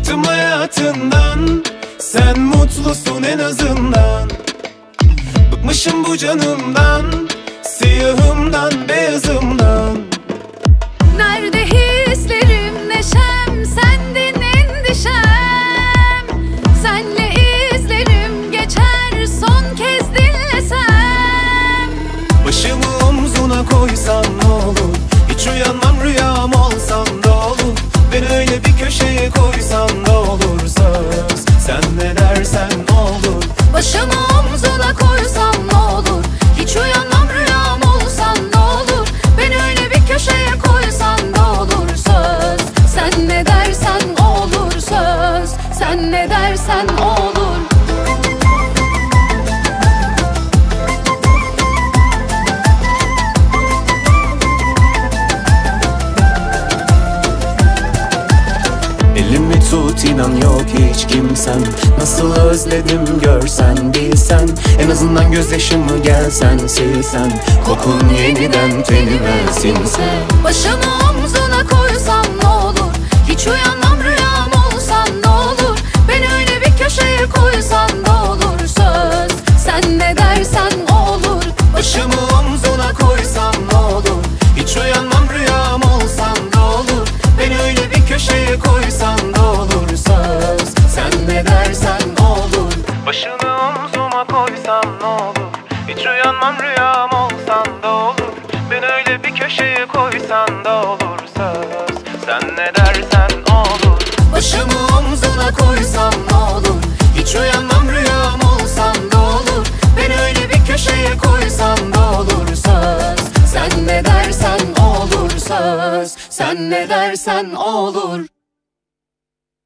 Bıktım hayatından, sen mutlusun en azından. Bıkmışım bu canımdan, siyahımdan beyazımdan. Nerede hislerim, neşem, sendin endişem. Senle izlerim geçer, son kez dinlesem. Başımı omzuna koysan ne olur, hiç uyanmam rüyam olsan da olur. Beni öyle bir köşeye koysan da olur söz. Sen ne dersen olur. Başımı omzuna koysam ne olur, hiç uyanmam rüyam olsan ne olur. Beni öyle bir köşeye koysan da olur söz. Sen ne dersen olur söz. Sen ne dersen olur. Elimi tut, inan yok hiç kimsem. Nasıl özledim görsen bilsen. En azından gözyaşımı gelsen silsen. Kokun yeniden tenime sinse. Başımı omzuna koysam ne olur, hiç uyanmam rüyam olsan ne olur. Beni öyle bir köşeye koysan da olur söz. Sen ne dersen olur. Başımı omzuna koysam ne olur, hiç uyanmam rüyam olsan da olur. Beni öyle bir köşeye koysan da olur söz. Sen ne dersen olur. Başını omzuma koysam ne olur, hiç uyanmam rüyam olsan da olur. Beni öyle bir köşeye koysan da olur söz. Sen ne dersen olur. Başımı omzuna koysam ne olur, hiç uyanmam rüyam olsan da olur. Beni öyle bir köşeye koysan da olur söz. Sen ne dersen olur söz. Sen ne dersen olur.